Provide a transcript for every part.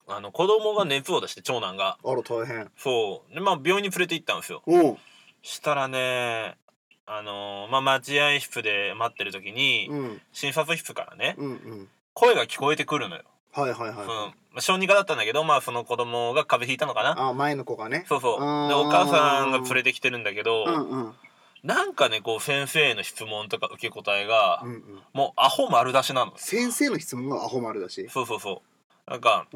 子供が熱を出して長男があら大変。 そうで、まあ、病院に連れて行ったんですよ。 おう。 したらねまあ、待合室で待ってる時に、 うん。 診察室からね、 うんうん。 声が聞こえてくるのよ。 はいはいはい。 まあ、小児科だったんだけど、まあその子供が風邪ひいたのかな。 あ、前の子がね。 そうそうでお母さんが連れてきてるんだけど、 うんうん。 なんかねこう先生の質問とか受け答えが、 うんうん。 もうアホ丸出しなの。 先生の質問がアホ丸だし。 そうそうそう。なんか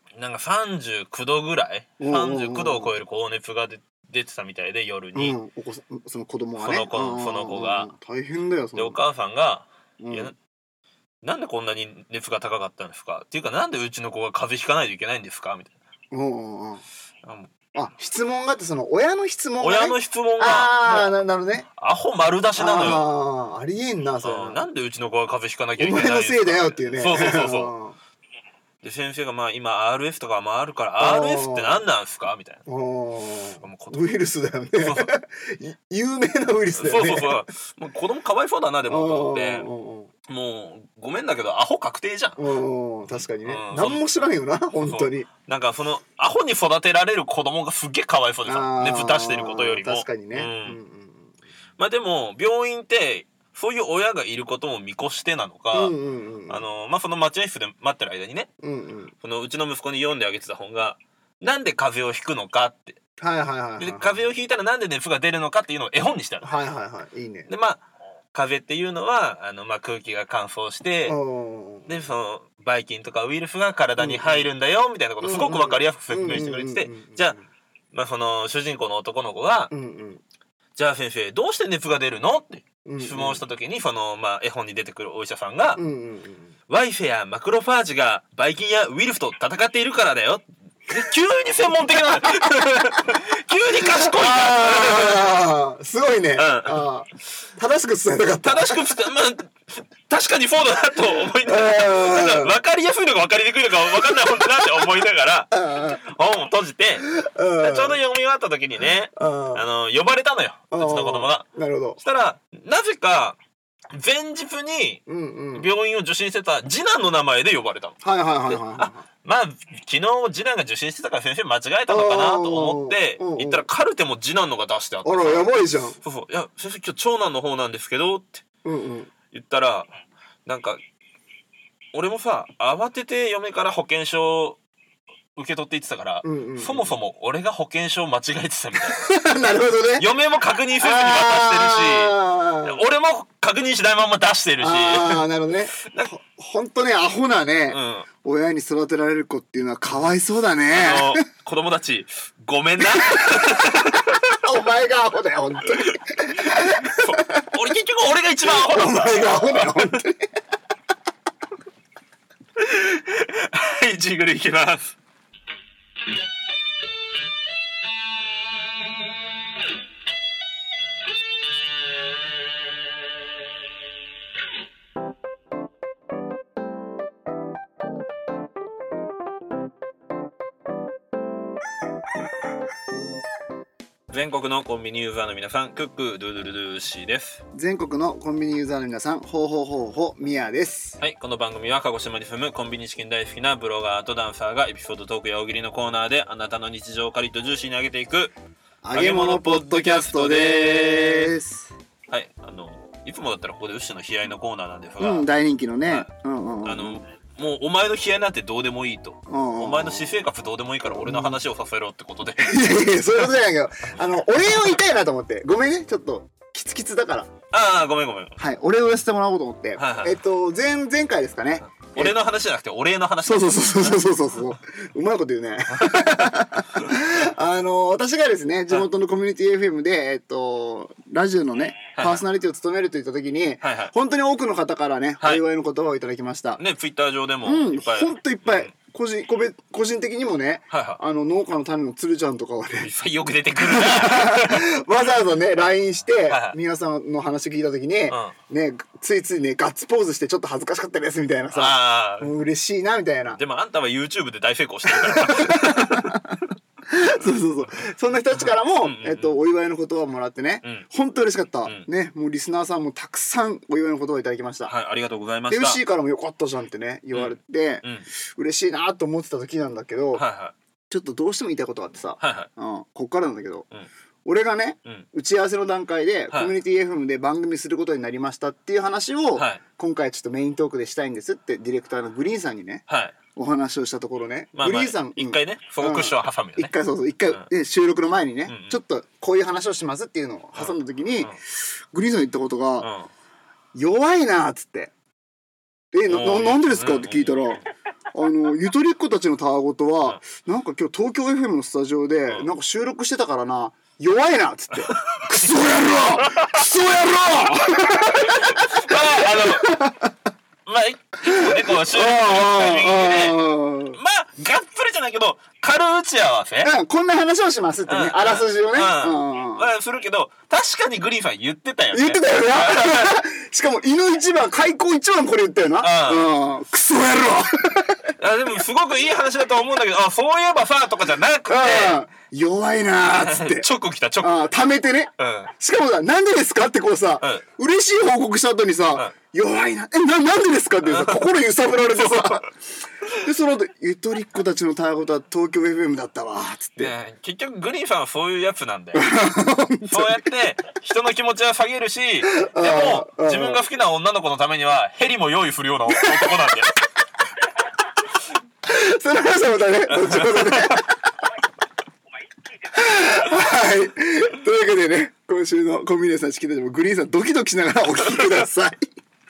39度ぐらい、39度を超える高熱が出てたみたいで、夜に、 その子供がね、 その子が大変だよ。 でお母さんがいやなんでこんなに熱が高かったんですかっていうか、なんでうちの子が風邪ひかないといけないんですかみたいな。 質問があって、その親の質問が、 親の質問がなるほどね。 アホ丸出しなのよ。 ありえんなそれ。 なんでうちの子が風邪ひかなきゃいけないんですか。 お前のせいだよっていうね。 そうそうそうそうで先生がまあ今 RF とかもあるから RF って何なんすかみたいな。 ウイルスだよね。有名なウイルスだよね。 そうそうそう。もう子供かわいそうだなでもと思って、もうごめんだけどアホ確定じゃん。 確かにね。何も知らんよな本当に。 なんかそのアホに育てられる子供がすっげえかわいそうでさ、熱出してることよりも。 確かにね。 まあでも病院ってそういう親がいることも見越してなのか、まあその待合室で待ってる間にね、そのうちの息子に読んであげてた本がなんで風邪をひくのかって、で風邪をひいたらなんで熱が出るのかっていうのを絵本にしてある。いいね。でまあ風邪っていうのはまあ空気が乾燥して、でそのばい菌とかウイルスが体に入るんだよみたいなことをすごく分かりやすく説明してくれてて、じゃあまあその主人公の男の子がじゃあ先生どうして熱が出るのって質問した時に、そのまあ絵本に出てくるお医者さんがワイフェやマクロファージがばい菌やウイルスと戦っているからだよ。急に専門的な急に賢いな。 すごいね。正しく伝えたかった。 正しくまあ確かにそうだなと思いながら、分かりやすいのか分かりにくいのか分かんない本だなって思いながら本を閉じて、ちょうど読み終わった時にね呼ばれたのよ、うちの子供が。 なるほど。 そしたらなぜか前日に病院を受診してた次男の名前で呼ばれたの。まあ昨日次男が受診してたから先生間違えたのかなと思って行ったら、カルテも次男のが出してあって、 あらやばいじゃん。 そうそう、いや先生今日長男の方なんですけどって言ったら、なんか俺もさ慌てて嫁から保険証受け取って言ってたから、そもそも俺が保険証間違えてたみたいな。 なるほどね。 嫁も確認せずに渡してるし、俺も確認しないまま出してるし。 なるほどね。ほんとねアホなね、親に育てられる子っていうのはかわいそうだね。 子供たちごめんな。 お前がアホだよ本当に。 結局俺が一番アホだ。 お前がアホだよ本当に。 はい、ジングルいきます。全国のコンビニユーザーの皆さん、クックドゥドゥルドゥシーです。 全国のコンビニユーザーの皆さん、ほうほうほうほうミヤです。 はい、この番組は鹿児島に住むコンビニチキン大好きなブロガーとダンサーがエピソードトークや大喜利のコーナーであなたの日常をカリッとジューシーに上げていく揚げ物ポッドキャストです。 はい、いつもだったらここでウッシュの悲哀のコーナーなんですが、 大人気のね、 もうお前の悲哀なんてどうでもいいと、お前の私生活どうでもいいから俺の話をさせろってことで、 いやそういうことじゃないけど、お礼を言いたいなと思って、ごめんねちょっとキツキツだから、 ごめんはい、お礼を言わせてもらおうと思って、前回ですかね、 俺の話じゃなくてお礼の話。 そううまいこと言うね。私がですね地元のコミュニティ FM でラジオのねパーソナリティを務めるといった時に、本当に多くの方からねお祝いの言葉をいただきましたね。ツイッター上でもいっぱい、 本当いっぱい、個人的にもね、農家の種のつるちゃんとかはねよく出てくるわざわざね LINE して皆さんの話聞いた時にね、ついついねガッツポーズしてちょっと恥ずかしかったですみたいなさ、嬉しいなみたいな。 でもあんたは YouTube で大成功してるからそうそうそう。そんな人たちからも、お祝いの言葉をもらってね、本当嬉しかった。ね、もうリスナーさんもたくさんお祝いの言葉をいただきました。 はい、ありがとうございました。 で、MC からもよかったじゃんってね、言われて、嬉しいなと思ってた時なんだけど、ちょっとどうしても言いたいことがあってさ、こっからなんだけど、俺がね、打ち合わせの段階で、コミュニティ FM で番組することになりましたっていう話を、今回ちょっとメイントークでしたいんですってディレクターのグリーンさんにね、お話をしたところね、グリーンさん一回ね、フォークッションを挟むよね。 一回収録の前にね、ちょっとこういう話をしますっていうのを挟んだ時に、グリーンさん言ったことが、弱いなっつって。なんでですかって聞いたら、ゆとりっ子たちのたわごとは、なんか今日東京 FM のスタジオで、なんか収録してたからな、弱いなっつって。クソ野郎クソ野郎まあ、一個ね、こう、収録のタイミングで、まあ、がっつりじゃないけど、軽打ち合わせこんな話をしますってね、あらすじをね。 するけど、確かにグリーンさん言ってたよね。 言ってたよな。しかも、胃の一番、開口一番これ言ったよな。クソ野郎でも、すごくいい話だと思うんだけど、そういえばさ、とかじゃなくて、 弱いなーっつって。 直来た、直。 溜めてね。しかもさ、なんでですかってこうさ、嬉しい報告した後にさ、弱いな。なんでですかってさ、心揺さぶられてさ。で、その後、ゆとりっ子たちのたわごとは東京 FM だったわ、つって。 結局、グリーンさんはそういうやつなんだよ。そうやって、人の気持ちは下げるし、でも、自分が好きな女の子のためには、ヘリも用意するような男なんだよ。 その話はまたね、後ほどね。はい。というわけでね、今週のコンビニエンスなチキンたちもグリーンさんドキドキしながらお聞きください。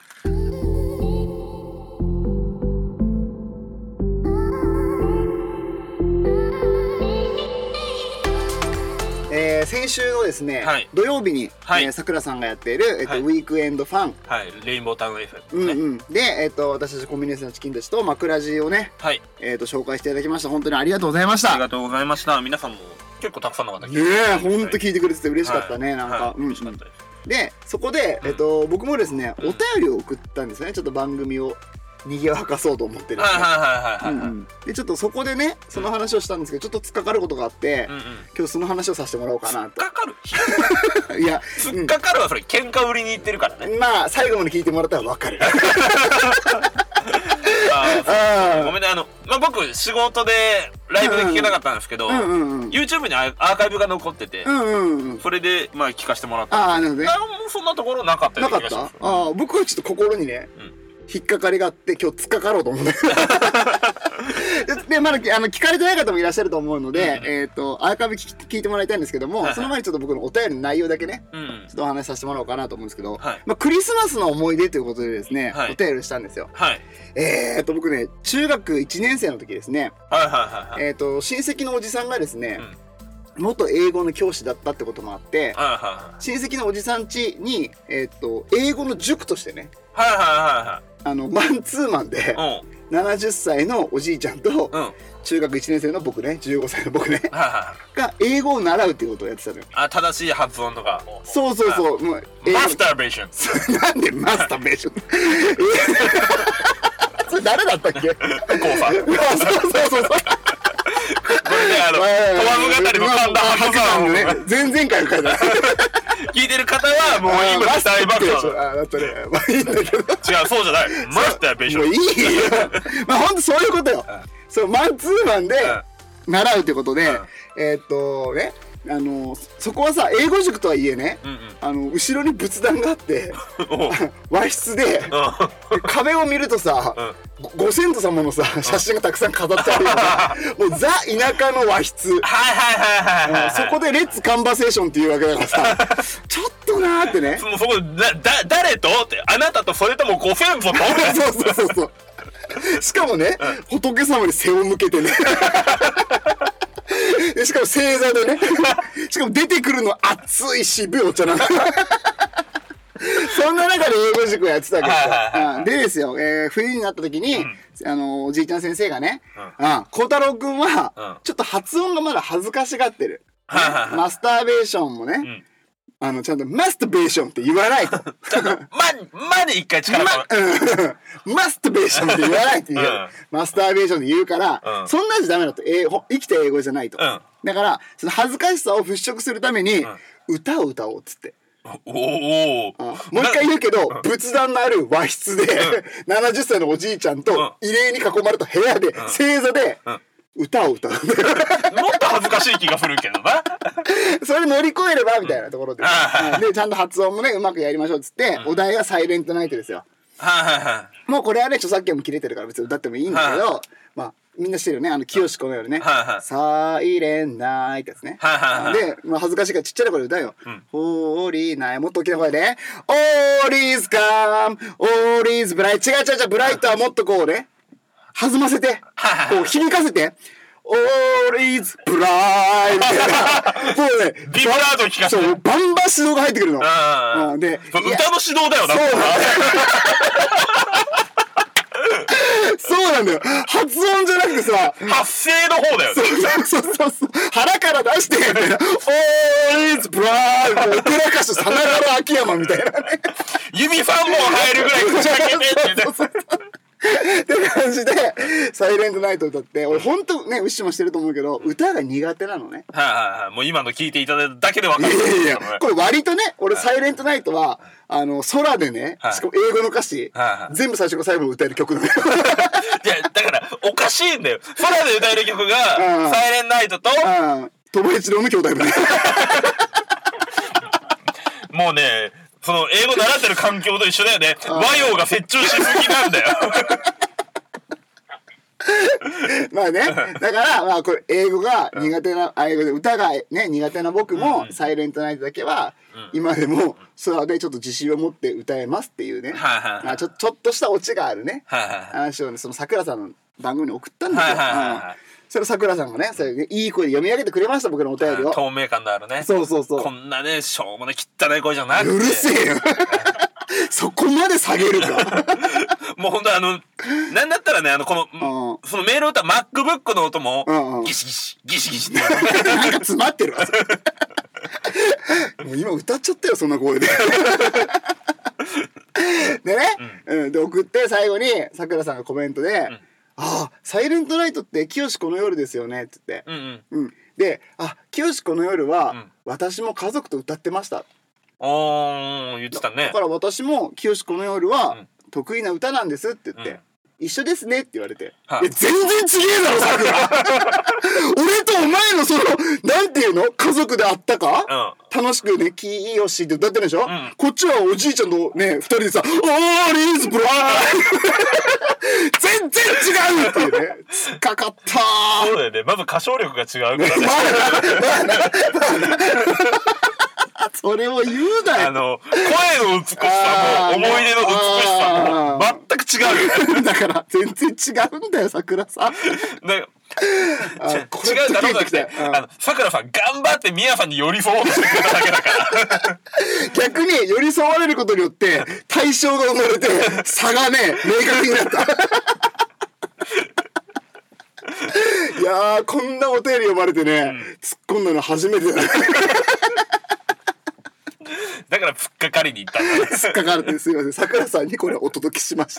先週のですね、土曜日にさくらさんがやっているウィークエンドファン、 レインボータウン FM で私たちコンビニエンスなチキンたちと枕地をね紹介していただきました。本当にありがとうございました。 ありがとうございました。皆さんも結構たくさんの方聞いてねえ、本当聞いてくれてて嬉しかったね。なんか嬉しかったです。でそこで僕もですねお便りを送ったんですよね。ちょっと番組をにぎわかそうと思ってるんで、でちょっとそこでねその話をしたんですけど、ちょっと突っかかることがあって、今日その話をさせてもらおうかなと。 突っかかるいや突っかかるはそれ喧嘩売りに行ってるからね。 まあ最後まで聞いてもらったら分かる。 ごめんね、僕仕事でライブで聞けなかったんですけど、YouTube にアーカイブが残ってて、それでまあ聞かせてもらったんですけど、そんなところなかったような気がします。 僕はちょっと心にね引っかかりがあって今日突っかかろうと思ってでまだ聞かれてない方もいらっしゃると思うので、アーカイブ聞いてもらいたいんですけども、その前にちょっと僕のお便りの内容だけね、ちょっとお話しさせてもらおうかなと思うんですけど、クリスマスの思い出ということでですね、お便りしたんですよ。僕ね中学1年生の時ですね、親戚のおじさんがですね、元英語の教師だったってこともあって、親戚のおじさん家に英語の塾としてね、マンツーマンで70歳のおじいちゃんと中学1年生の僕ね、15歳の僕ねが英語を習うっていうことをやってたのよ。 正しい発音とか。 そうそうそう。 マスターベーション。 なんでマスターベーション。それ誰だったっけ？ コウさん。 そう。 これね、トワム語りの神田博さんのね、 前々回の回だ。 聞いてる方はもう今大爆笑だったね。まあいいんだけど。違う、そうじゃない。マスターベーション。 もういいよ。まあほんとそういうことよ。そう、マンツーマンで習うってことで、ね、そこはさ、英語塾とはいえね、後ろに仏壇があって、和室で、壁を見るとさ、ご先祖様のさ、写真がたくさん飾ってあるような、もうザ田舎の和室。そこでレッツカンバセーションっていうわけだからさ、ちょっとなーってね。 そこ、誰とって、あなたとそれともご先祖とそう。しかもね、仏様に背を向けてね。しかも正座でね。しかも出てくるの熱い渋いお茶なんだ。そんな中で英語塾をやってたわけですよ。でですよ、冬になった時に、おじいちゃん先生がね、孝太郎くんは、ちょっと発音がまだ恥ずかしがってる。マスターベーションもね、ちゃんとマスターベーションって言わないと。 まで一回力が。 マスターベーションって言わないって言う。マスターベーションって言うから、そんなんじゃダメだと。生きた英語じゃないと。 だからその恥ずかしさを払拭するために、歌を歌おうっつって。 おお、 もう一回言うけど、仏壇のある和室で、70歳のおじいちゃんと慰霊に囲まれた部屋で、正座で歌を歌う。もっと恥ずかしい気がするけどな。 それ乗り越えればみたいなところで、でちゃんと発音もねうまくやりましょうっつって、お題がサイレントナイトですよ。もうこれはね著作権も切れてるから別に歌ってもいいんだけど、まあみんな知ってるよね、清子の夜ね、サイレンナイトですね。で、まあ、恥ずかしいからちっちゃな声で歌うよ。ホーリーナイ、もっと大きな声で、オーリーズカム、オーリーズブライト、違う、ブライトはもっとこうね、弾ませて、こう響かせて、オーリーズブライトもうね、 ビブラート聞かせて、 そう、バンバン指導が入ってくるの。で、 歌の指導だよな。 そうなんだよ。発音じゃなくてさ、 発声の方だよね。 そう。腹から出して、みたいな。オーイズブラーオペラ歌手さながら秋山みたいなね。 指3本入るぐらい口開けてってって感じで、サイレントナイト歌って、俺ほんとね、ウッシュもしてると思うけど、歌が苦手なのね。 もう今の聞いていただいただけで分かる。 いや、これ割とね、俺サイレントナイトは、空でね、しかも英語の歌詞、全部最初から最後まで歌える曲なのよ。 いや、だから、おかしいんだよ。空で歌える曲が、サイレントナイトと、 鳥羽一郎の兄弟だね。 もうね、その英語習ってる環境と一緒だよね。和洋が折衷しすぎなんだよ。 まあね、だからまあこれ英語が苦手な、英語で歌がね苦手な僕もサイレントナイトだけは今でも空でちょっと自信を持って歌えますっていうね、ちょっとしたオチがあるね話をね、その桜さんの番組に送ったんですよ。それ桜さんがね、それいい声で読み上げてくれました、僕のお便りを。 透明感のあるね。 そう。 こんなね、しょうもね汚い声じゃなくて。 うるせえよ。そこまで下げるか。 もうほんとなんだったらね、この、そのメール歌、MacBook の音も、ギシギシって。 なんか詰まってるわ。もう今歌っちゃったよ、そんな声で。でね、で送って最後に桜さんがコメントで、サイレントナイトって清子の夜ですよねって言って、で、清子の夜は私も家族と歌ってました。 言ってたね。 だから私も清子の夜は得意な歌なんですって言って、一緒ですねって言われて、全然違えだろさくら。俺とお前のそのなんていうの、家族であったか、楽しくねきよしって歌ってるでしょ、こっちはおじいちゃんとね二人でさ、オーリーズブライ全然違うっていうね、つっかかったー。 そうだよね、まず歌唱力が違うからね。 それを言うなよ。 声の美しさも思い出の美しさも全く違うよ。 だから全然違うんだよ、桜さん。 違うだろうじゃなくて、桜さん頑張ってミヤさんに寄り添おうとしてくれただけだから。 逆に寄り添われることによって対象が生まれて差がね明確になった。いやー、こんなお便り読まれてね、突っ込んだの初めてだね。 だから突っかかりに行ったんだね。 突っかかるって、すいません、桜さんにこれお届けしました。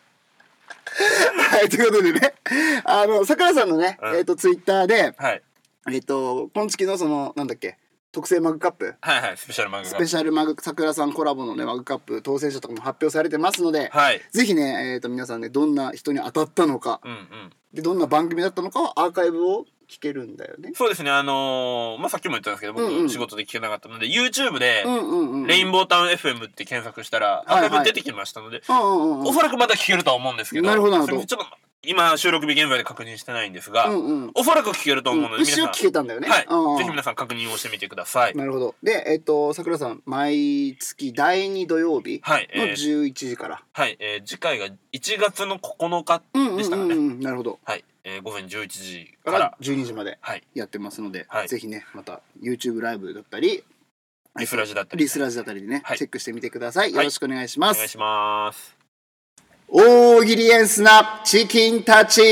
はい、ということでね、桜さんのね、ツイッターで、今月のそのなんだっけ、特製マグカップ、 スペシャルマグカップ、 スペシャルマグ桜さんコラボのねマグカップ当選者とかも発表されてますので、ぜひね、皆さんねどんな人に当たったのか、でどんな番組だったのかはアーカイブを聞けるんだよね。 そうですね、さっきも言ったんですけど、僕仕事で聞けなかったので YouTube でレインボータウン FM って検索したらアーカイブ出てきましたので、おそらくまだ聞けるとは思うんですけど、 なるほどなるほど。 ちょっと今収録日現在で確認してないんですが、おそらく聞けると思うので、 一応聞けたんだよね。 ぜひ皆さん確認をしてみてください。 なるほど。で、桜さん毎月第2土曜日の11時から、 次回が1月の9日でしたかね。 なるほど。 午前11時から 12時までやってますので、ぜひねまた YouTube ライブだったりリスラジだったりでね、チェックしてみてください。よろしくお願いします。 お願いします。 大喜利エンスナチキンたち。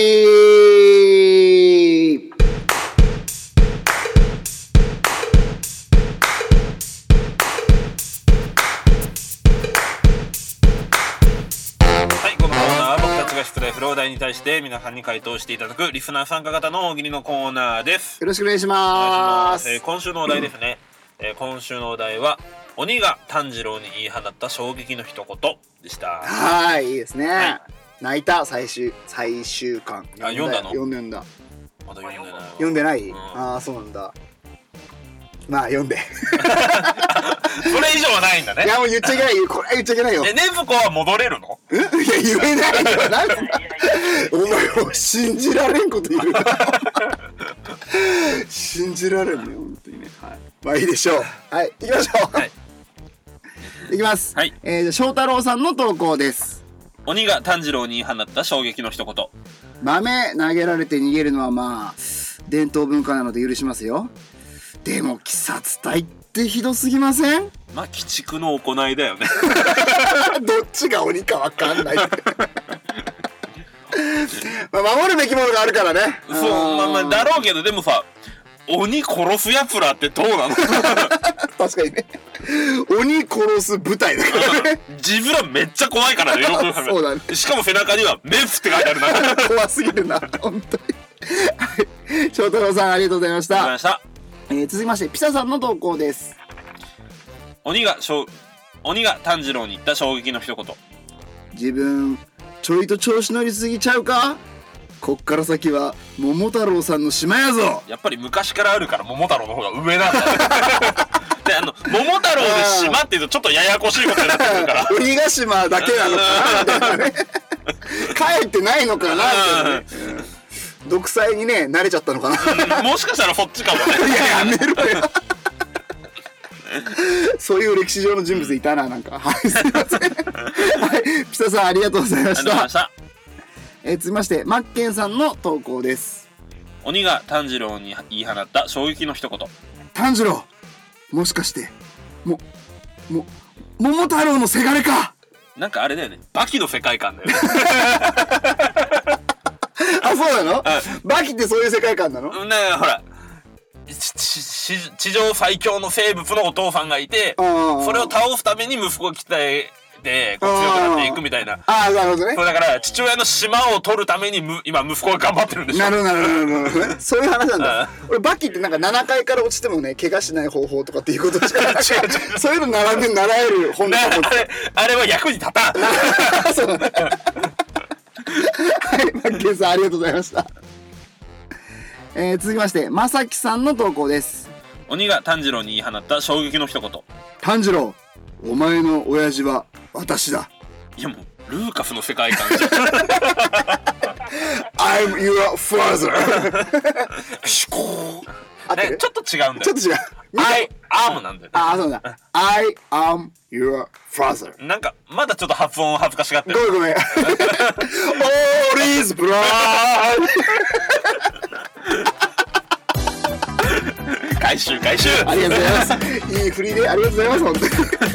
出題フロー題に対しして皆さんに回答していただくリスナー参加型の大喜利のコーナーです。 よろしくお願いします。 今週のお題ですね。今週のお題は鬼が炭治郎に言い放った衝撃の一言でした。 はい、いいですね。はい、泣いた最終巻。 読んだの？ 読んだ。 まだ読んでない。 読んでない？ああ、そうなんだ。まあ読んで。 それ以上はないんだね。 いやもう言っちゃいけないよ。これは言っちゃいけないよ。 ねぶこは戻れるの？ いや言えないよ。なんでお前も信じられんこと言う。信じられんね本当にね。はい。まあいいでしょう。はい、行きましょう。はい。いきます。 はい。 翔太郎さんの投稿です。 鬼が炭治郎に言い放った衝撃の一言。 豆投げられて逃げるのはまあ伝統文化なので許しますよ。でも鬼殺隊ってひどすぎません？ まあ鬼畜の行いだよね。 どっちが鬼かわかんない。まあ守るべきものがあるからね。 そう、まあだろうけど、でもさ、鬼殺すやつらってどうなの？ 確かにね。鬼殺す部隊だからね。 自分らめっちゃ怖いからね。よくそうだね。 しかも背中にはメフって書いてあるな。 怖すぎるな本当に。はい、翔太郎さんありがとうございました。 ありがとうございました。 続きましてピサさんの投稿です。 鬼が炭治郎に言った衝撃の一言。 自分ちょいと調子乗りすぎちゃうか？こっから先は桃太郎さんの島やぞ。 やっぱり昔からあるから桃太郎の方が上なんだね。で桃太郎で島っていうとちょっとややこしいことになってくるから。 鬼ヶ島だけなのかな、ね、帰ってないのかなって、ね、独裁にね慣れちゃったのかな。 もしかしたらそっちかもね。 いややめろよ。そういう歴史上の人物いたな、なんか。はい、すいません。はい、ピサさんありがとうございました。続きましてマッケンさんの投稿です。 鬼が炭治郎に言い放った衝撃の一言。 炭治郎、もしかして桃太郎のせがれか。 なんかあれだよね、バキの世界観だよね。 あ、そうなの？バキってそういう世界観なの？ ねえ、ほら地上最強の生物のお父さんがいて、それを倒すために息子が鍛えて強くなっていくみたいな。 ああ、なるほどね。 そうだから父親の島を取るために今息子が頑張ってるんでしょ。 なるほど。そういう話なんだ。俺バキってなんか7階から落ちてもね怪我しない方法とかっていうことしかそういうの習える本だと思って。 あれは役に立たん。 そうだね。はい、マッケンさんありがとうございました。続きましてまさきさんの投稿です。 鬼が炭治郎に言い放った衝撃の一言。 炭治郎、お前の親父は私だ。 いやもうルーカスの世界観じゃん。 I'm your father. ね、ちょっと違うんだよ。 ちょっと違う。 I am なんだよね。 ああ、そうだ。I am your father. なんかまだちょっと発音恥ずかしがってる。 ごめん。All is bright. 回収。 ありがとうございます。いい振りでありがとうございます。本当に。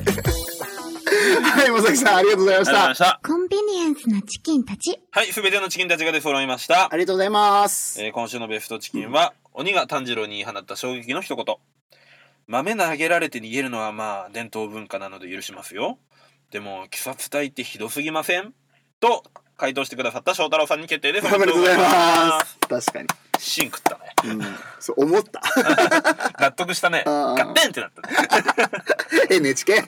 はい、まさきさんありがとうございました。 コンビニエンスなチキンたち。 はい、すべてのチキンたちが出揃いました。 ありがとうございます。 今週のベストチキンは、鬼が炭治郎に言い放った衝撃の一言。豆投げられて逃げるのはまあ伝統文化なので許しますよ。でも鬼殺隊ってひどすぎません？と回答してくださった翔太郎さんに決定です。 おめでとうございます。確かに。 芯食ったね。 そう思った。 納得したね。ガッテンってなったね。 NHK。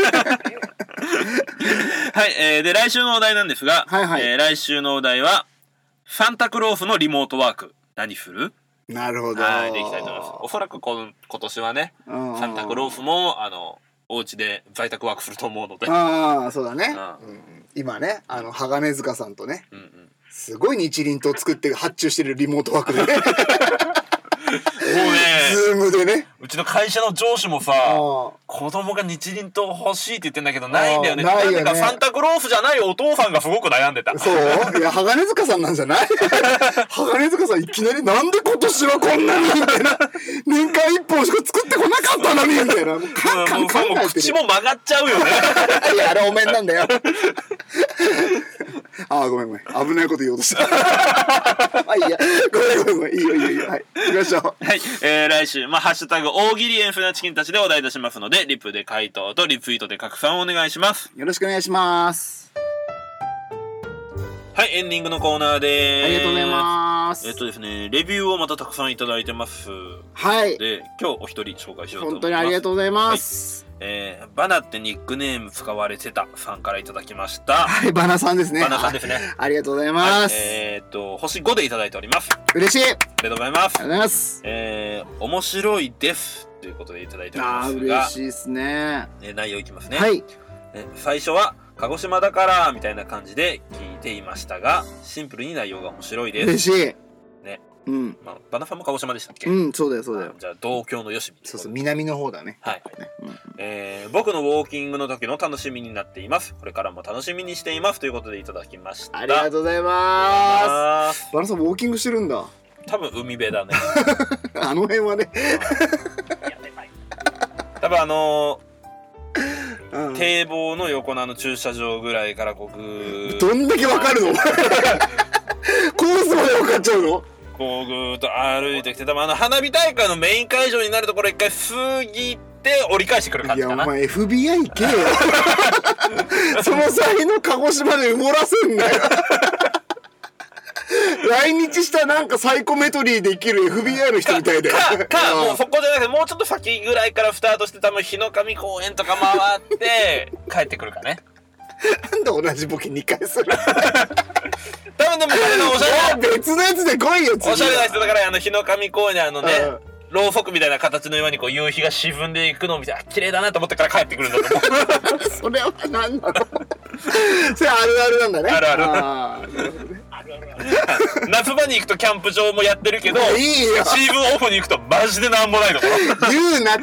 はい、で来週のお題なんですが、来週のお題はサンタクロースのリモートワーク何する？ なるほど。 はい、でいきたいと思います。おそらく今年はね、サンタクロースもお家で在宅ワークすると思うので。 ああ、そうだね。今ね、鋼塚さんとね、すごい日輪刀作って発注してるリモートワークでね。もうね、ズームでね。 うちの会社の上司もさ、子供が日輪刀欲しいって言ってんだけどないんだよね。なんでかサンタクロースじゃないお父さんがすごく悩んでた。 そう？いや、鋼塚さんなんじゃない？鋼塚さんいきなりなんで今年はこんなにみたいな。年間1本しか作ってこなかったのにみたいな。 もう口も曲がっちゃうよね。 いや、あれお面なんだよ。ああ、ごめん。危ないこと言おうとした。あ、いいや。ごめん。いいよ。はい。行きましょう。 はい。来週、ハッシュタグ、大喜利エンフなチキンたちでお題出しますので、リプで回答とリツイートで拡散をお願いします。 よろしくお願いします。 はい、エンディングのコーナーでーす。 ありがとうございます。 ですね、レビューをまたたくさんいただいてます。 はい。 で、今日お一人紹介しようと思います。 本当にありがとうございます。 はい、バナってニックネーム使われてたさんからいただきました。 はい、バナさんですね。 バナさんですね。 ありがとうございます。 はい、星5でいただいております。 嬉しい。ありがとうございます。 ありがとうございます。 面白いです。ということでいただいておりますが。 嬉しいですね。 内容いきますね。 はい。 最初は、鹿児島だからみたいな感じで聞いていましたが、シンプルに内容が面白いです。 嬉しい。 ね。 うん。 まあ、バナさんも鹿児島でしたっけ？ うん、そうだよ、そうだよ。 じゃあ、同郷のよしみ。 そうそう、南の方だね。 はい。僕のウォーキングの時の楽しみになっています。これからも楽しみにしています。ということでいただきました。 ありがとうございます。バナさん、ウォーキングしてるんだ。 多分、海辺だね。 あの辺はね。 多分堤防の横の駐車場ぐらいからこうぐーどんだけわかるの？コースまでわかっちゃうの？ こうぐーっと歩いてきて、多分花火大会のメイン会場になるところ一回過ぎて折り返してくる感じかな。 いやお前 FBI 行けよ。その際の鹿児島で埋もらせんなよ。来日したなんかサイコメトリーできる FBI の人みたいで。もうそこじゃなくてもうちょっと先ぐらいからスタートして多分日の神公園とか回って帰ってくるかね。 なんで同じボケ2回する？ 多分でもこれのおしゃれ別のやつで来いよ。 おしゃれな人だから日の神公園でね。ろうそくみたいな形の岩にこう夕日が沈んでいくのを見て綺麗だなと思ってから帰ってくるんだと思う。 それは何なの？それあるあるなんだね。 あるある。夏場に行くとキャンプ場もやってるけど、 いいよ。 シーズンオフに行くとマジでなんもないところ。 言うなって。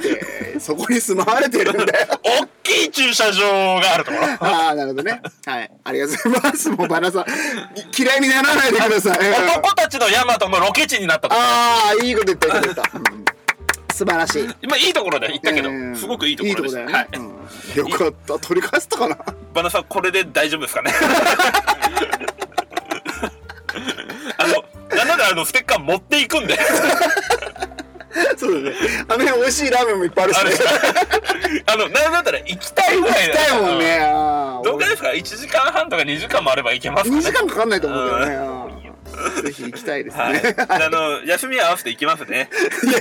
そこに住まわれてるんだよ。 大きい駐車場があるところ。 ああ、なるほどね。はい。ありがとうございます。もうバナさん嫌いにならないでください。 男たちのヤマトのロケ地になったところ。 ああ、いいこと言った言った。素晴らしい。 今いいところで行ったけど、すごくいいところです。 いいところだよね。よかった。取り返せたかな。 バナさんこれで大丈夫ですかね。なんならステッカー持っていくんで。 そうだね。あの辺美味しいラーメンもいっぱいあるしね。 なんだったら行きたいぐらい行きたいもんね。 どうかですか？1時間半とか2時間もあれば行けますかね。 2時間かかんないと思うけどね。ぜひ行きたいですね。 休み合わせて行きますね。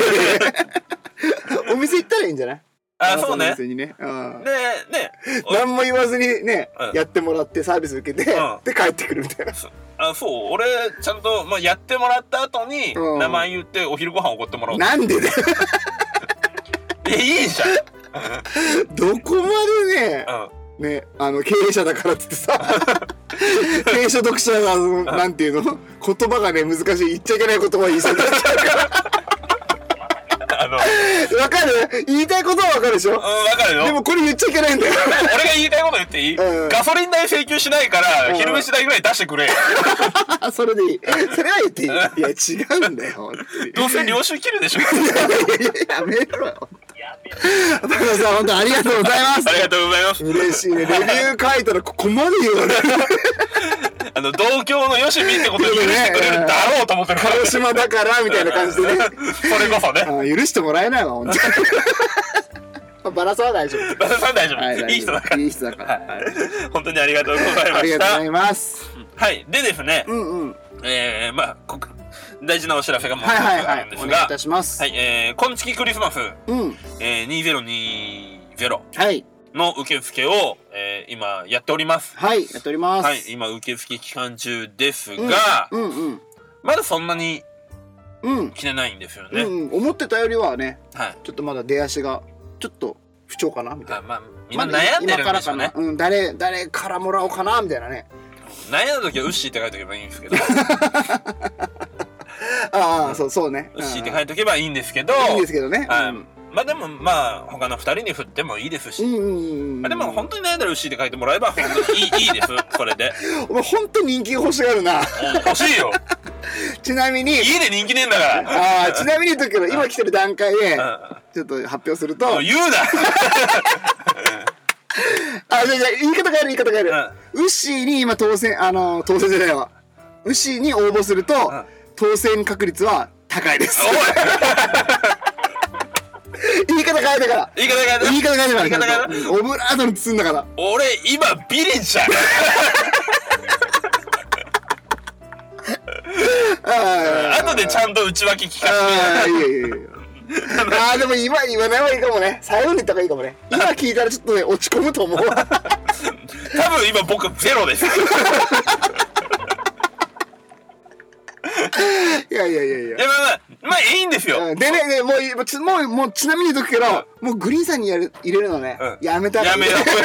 お店行ったらいいんじゃない？ そうね。 ね。 何も言わずにね、やってもらってサービス受けて、で帰ってくるみたいな。 俺ちゃんとやってもらった後に名前言ってお昼ご飯おごってもらおう。 なんでだよ。 いいじゃん。どこまでね、経営者だからっつってさ、経営者読者がなんていうの、言葉がね難しい、言っちゃいけない言葉言いそうになっちゃうから。わかる？言いたいことはわかるでしょ？ わかるよ。 でもこれ言っちゃいけないんだよ。 俺が言いたいこと言っていい？ガソリン代請求しないから昼飯代ぐらい出してくれ。 それでいい。それは言っていい。いや違うんだよ。 どうせ領収切るでしょ。 やめろよ。バナさん本当ありがとうございます。 ありがとうございます。 嬉しいね。レビュー書いたらここまで言うよね。 同郷のよしみってことに許してくれるだろうと思ってるから。 鹿児島だからみたいな感じでね。 それこそね。 許してもらえないわ本当に。バナさんは大丈夫。 バナさん大丈夫。いい人だから。 いい人だから。 本当にありがとうございました。 ありがとうございます。 はい。でですね。大事なお知らせがもう一つあるんですが、お願いいたします。 はい、こんちきクリスマス、2020の受付を、今やっております。 はい、やっております。 はい、今受付期間中ですが、まだそんなに来てないんですよね。 思ってたよりはね、ちょっとまだ出足がちょっと不調かなみたいな。 みんな悩んでるんですよね。 誰からもらおうかなみたいなね。 悩んだ時はウッシーって書いておけばいいんですけど。 ああ、そうね。 ウッシーって書いておけばいいんですけど。 いいんですけどね。 でも他の2人に振ってもいいですし、でも本当に悩んだらウッシーって書いてもらえば本当にいいです。それで。 お前本当に人気欲しがるな。 欲しいよ。ちなみに家で人気ねえんだから。 ちなみに言うとけど今来てる段階でちょっと発表すると。 言うな。 じゃあ言い方変える。ウッシーに今当選じゃないわ。ウッシーに応募すると当選確率は高いです。言い方変えてから。言い方変えてから。オブラートに包んだから。 俺今ビリじゃん。 後でちゃんと内訳聞かせて。 いやでも今言わない方がいいかもね。最後に言った方がいいかもね。今聞いたらちょっとね、落ち込むと思う。 多分今僕ゼロです。 いや。 いやまあいいんですよ。 でね、もうちなみに言うとくけど、もうグリーンさんに入れるのね、やめたらいい。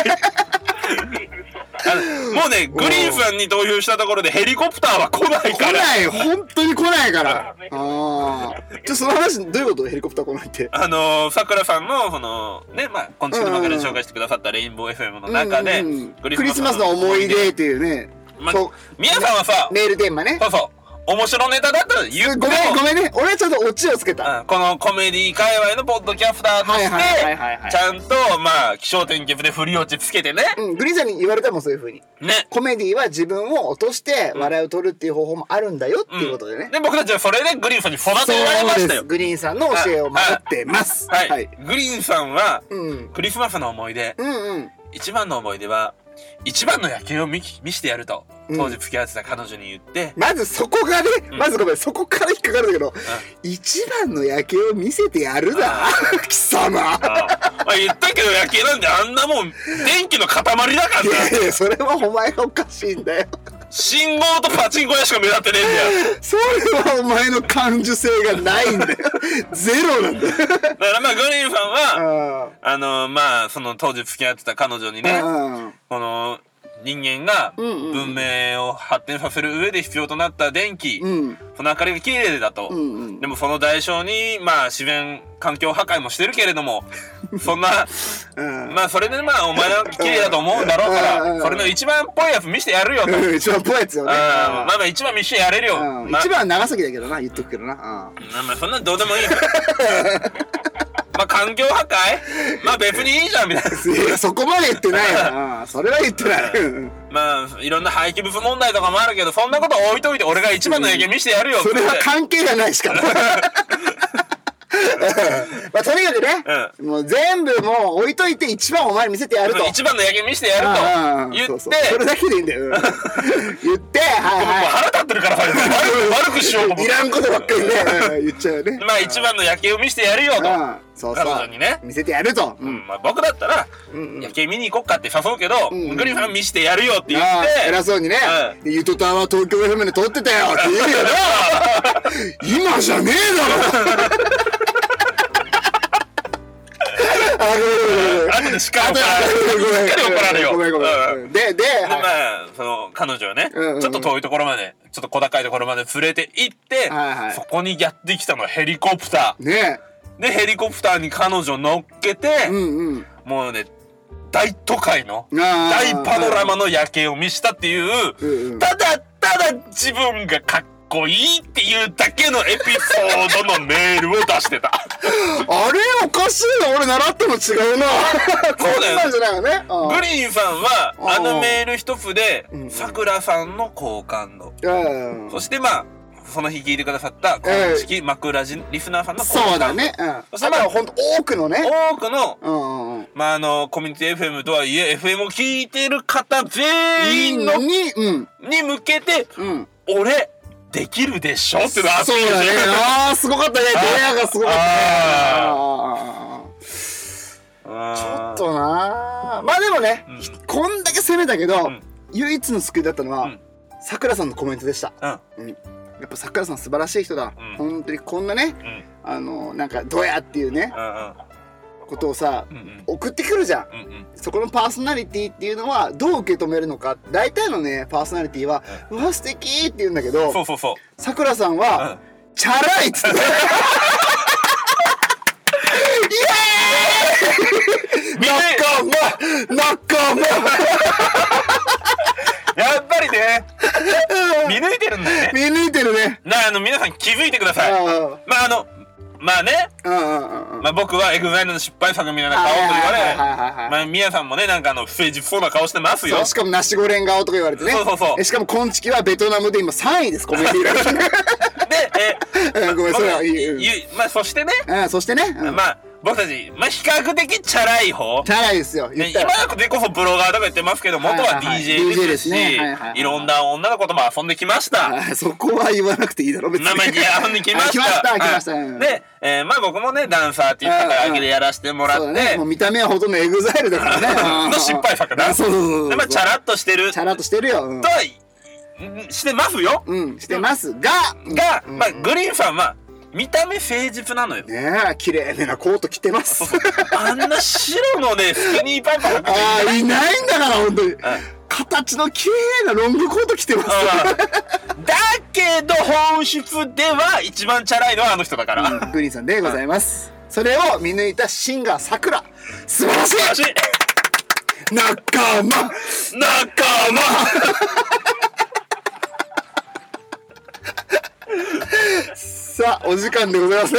もうね、グリーンさんに投票したところでヘリコプターは来ないから。 本当に来ないから。その話、どういうこと？ヘリコプター来ないって。 さくらさんの、ね、まあ、このちくのまから紹介してくださったレインボー FM の中で、 クリスマスの思い出っていうね。 宮さんはさ、 メールテーマね。 そう。面白ネタだったら言ってもごめんね。俺はちょっとオチをつけた。 このコメディ界隈のポッドキャスターとして、ちゃんと、まあ、起承転結で振り落ちつけてね。 グリーンさんに言われたもん、そういう風に。 ね。 コメディは自分を落として笑いを取るっていう方法もあるんだよっていうことでね。 で、僕たちはそれでグリーンさんに育てられましたよ。 グリーンさんの教えを守ってます。 はい。グリーンさんは、クリスマスの思い出、一番の思い出は、一番の夜景を見してやると当時付き合ってた彼女に言って、 まずそこがね、そこから引っかかるんだけど、一番の夜景を見せてやるだ貴様。 言ったけど夜景なんてあんなもん電気の塊だからな。 いやそれはお前がおかしいんだよ。 信号とパチンコ屋しか目立ってねえんだよ。 それはお前の感受性がないんだよ。ゼロなんだよ。だからまあグリーンさんはまあその当時付き合ってた彼女にね、この人間が文明を発展させる上で必要となった電気、その明かりが綺麗だと、でもその代償にまあ自然環境破壊もしてるけれども、そんなまあそれでまあお前は綺麗だと思うんだろうから、それの一番っぽいやつ見せてやるよと。 一番っぽいやつよね。 まあ一番見せてやれるよ。 一番は長崎だけどな、言っとくけどな。 まあそんなどうでもいい。まあ環境破壊、まあ別にいいじゃんみたいな。 いやそこまで言ってないよ。それは言ってない。 まあいろんな廃棄物問題とかもあるけど、そんなこと置いといて俺が一番の夜景見せてやるよ。 それは関係がないしかない。まあとにかくね、もう全部もう置いといて一番お前見せてやると。 一番の夜景見せてやると言って、 それだけでいいんだよ。言って、 腹立ってるからさ、悪くしようと思って。 いらんことばっかりね、言っちゃうよね。 まあ一番の夜景を見せてやるよと。彼女にね。 見せてやると。 まあ僕だったら、夜景見に行こっかって誘うけど、グリーンさん見せてやるよって言って。 偉そうにね、ゆとたんは東京 FM で撮ってたよって言うよな。今じゃねえだろ。 後でしっかり怒られよ。 ごめん。で、 まあ、その、彼女はね、ちょっと遠いところまで、ちょっと小高いところまで連れて行って、そこにやってきたのはヘリコプター。 ね。 で、ヘリコプターに彼女乗っけて、もうね、大都会の、大パノラマの夜景を見したっていう、ただ自分がかっこいいっていうだけのエピソードのメールを出してた。 あれおかしいな、俺習っても違うな。そうだよ。なんじゃないよね。 グリーンさんはあのメール一つでさくらさんの好感度、そしてまあその日聞いてくださったこんちき枕地リスナーさんの好感度、 そうだね。 そしてまあ本当多くのね、 まあコミュニティ FM とはいえ FM を聞いてる方全員のに向けて、俺できるでしょってのはそうだね。すごかったね。出会いがすごかったね。ちょっとな。まあでもね、こんだけ攻めたけど、唯一の救いだったのはさくらさんのコメントでした。やっぱさくらさん素晴らしい人だ。本当にこんなね、なんかどうやっていうねことをさ送ってくるじゃん。そこのパーソナリティっていうのはどう受け止めるのか。大体のねパーソナリティはうわ素敵って言うんだけど、さくらさんはチャラいっつって。仲間やっぱりね見抜いてるんだよね。 見抜いてるね。 皆さん気づいてください。まあね、まあ僕はEXILEの失敗作みたいな顔と言われ、まあ皆さんもねなんか不誠実そうな顔してますよ。 しかもナシゴレン顔とか言われてね。しかも今月はベトナムで今3位です、コメディランキング。で、ごめん、それはいい。 まあそしてね、 そしてね、 まあ僕たち、まあ、比較的チャラい方。 チャラいですよ。 今でこそブロガーとか言ってますけど、元は DJ ですし、いろんな女の子とも遊んできました。 そこは言わなくていいだろ、別に。 生に遊んできました。 来ました。 で、まあ僕もね、ダンサーっていう肩書きでやらせてもらって。 もう見た目はほとんどエグザイルだからね。 の失敗作だ。 そう。 で、まあチャラっとしてる。 チャラっとしてるよ。 とは、してますよ。 してますが、 まあグリーンさんは、見た目誠実なのよ。 ねえ、綺麗なコート着てます。 あんな白のね、スキニーパンツ履く人いないんだから、本当に。形の綺麗なロングコート着てます。 だけど、本質では一番チャラいのはあの人だから。 グリーンさんでございます。それを見抜いたシンガーさくら。素晴らしい仲間さあ、お時間でございますね。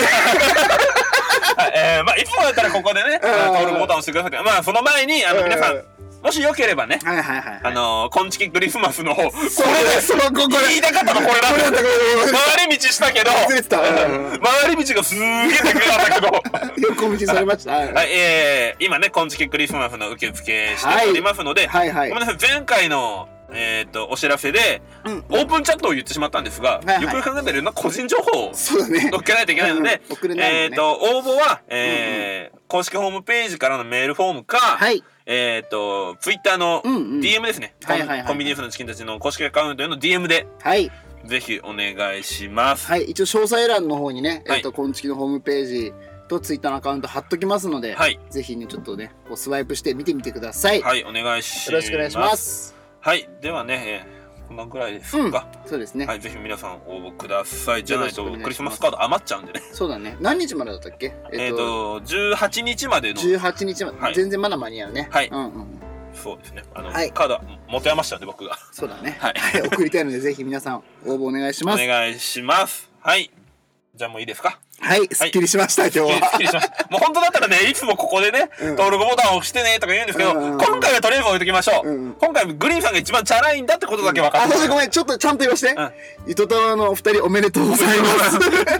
まあ、いつもだったらここでね、登録ボタンを押してくださいけど、まあ、その前に、皆さん、もしよければね、こんちきクリスマスの方、これ言いたかったのこれだ。回り道したけど、回り道がすげえでかかったけど、 横道されました。 今ね、こんちきクリスマスの受付しておりますので、ごめんなさい、前回の、お知らせで、オープンチャットを言ってしまったんですが、よく考えたらいろんな個人情報を載っけないといけないので、応募は、公式ホームページからのメールフォームか、ツイッターの DM ですね。コンビニエンスのチキンたちの公式アカウントへの DM で、ぜひお願いします。 一応詳細欄の方にね、コンチキのホームページとツイッターのアカウント貼っときますので、ぜひね、ちょっとね、スワイプして見てみてください。 はい、お願いします。 よろしくお願いします。 はい、ではね、こんなぐらいですか。 そうですね。 はい、ぜひ皆さん応募ください。じゃないとクリスマスカード余っちゃうんでね。 そうだね。何日までだったっけ ？18日までの。 18日まで。全然まだ間に合うね。 はい。そうですね。カード持て余しちゃうんで僕が。 そうだね。はい。送りたいのでぜひ皆さん応募お願いします。 お願いします。はい。じゃあもういいですか？ はい、すっきりしました、今日は。 すっきりしました。もう本当だったらね、いつもここでね、登録ボタンを押してねとか言うんですけど、今回はとりあえず置いときましょう。今回グリーンさんが一番チャラいんだってことだけ分かって。 ごめん、ちょっとちゃんと言わして。糸タワーのお二人おめでとうございます。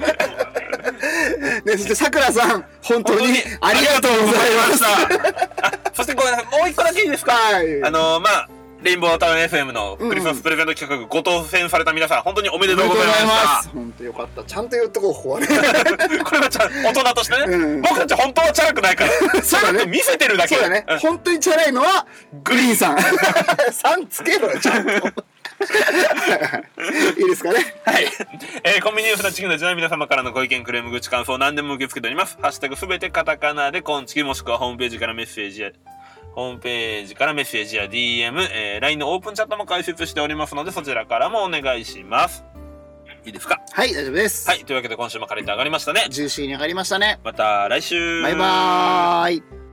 ね、そしてさくらさん、本当にありがとうございました。 そしてごめんなさい、もう一個だけいいですか？まあ、レインボータウン FM のクリスマスプレゼント企画ご当選された皆さん、本当におめでとうございました。 本当よかった。ちゃんと言っとこう、ここはね。 これは大人としてね、僕たち本当はチャラくないから、チャラく見せてるだけ。 そうだね。本当にチャラいのは、グリーンさん。3つけろよ、ちゃんと。いいですかね。 はい。コンビニエンスなチキンたちの皆様からのご意見、クレーム、口、感想、何でも受け付けております。ハッシュタグすべてカタカナでコンチキ、もしくはホームページからメッセージや DM、LINE のオープンチャットも開設しておりますので、そちらからもお願いします。いいですか？ はい、大丈夫です。 はい、というわけで今週もカレンダー上がりましたね。 ジューシーに上がりましたね。 また来週。 バイバーイ。